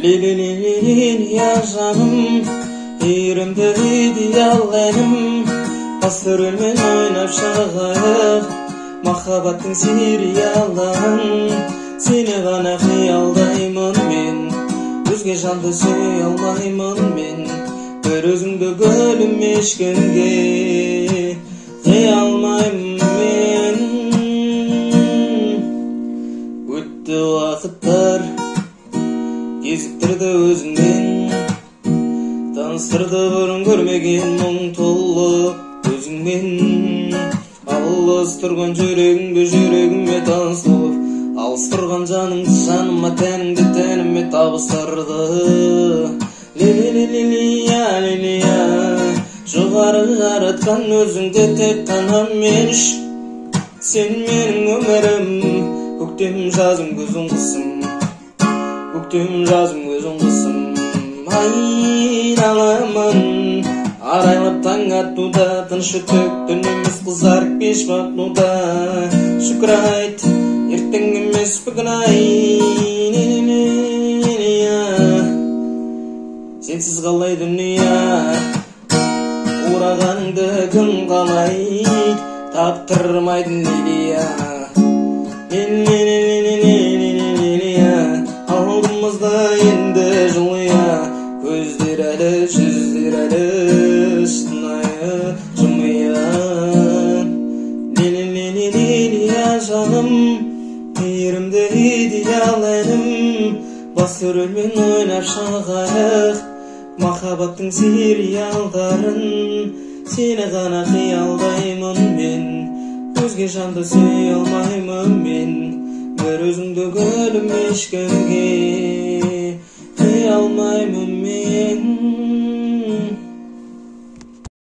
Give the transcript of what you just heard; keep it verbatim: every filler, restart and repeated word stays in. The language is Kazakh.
Lili ya canım, yerimde ideal enim. Pastörülmen oynap şağayık, mahabattın serialların. Seni gana hıyaldayman men, özge jandı söy almayman men. Bir özüngde gölüm eşkenge, kıyalmayım men. Öttü vakıtlar, geziktirdi özünden, tanıştırdı burun görmegen muң tollu özüңмен. Alыс тұрған жүрегіңді жүрегіме таныстырып, алыс тұрған жаныңды жаныма, тәніңді тәніме табыстырды. Лили-лили-лия, лилия, жоғары жаратқан өзіңді тек қана мен үшін. Сен менің өмірім, көктем жазым көзің қысым, көктем жазым көзің қысым. Айналамын, арайлап таң атуда, тынышы төктін емес қызарып кеш батуда. Шүкір айт, ертең емес бүгін ай. Сенсіз қалай дүния, урағаныңды кім қалайды, таптырмайдың лилия. Алдымызда енді жылыя, көздер әлі, жүздер әлі, шынайы жымия. Лили-лили-лилия жаным, yerimde ideal enim. Pastörülmen oynap şağayık, mahabattın serialların. Seni gana hıyaldayman men, özge jandı söy almayman men. Bir özüngde gölüm eşkenge, kıyalmayman men.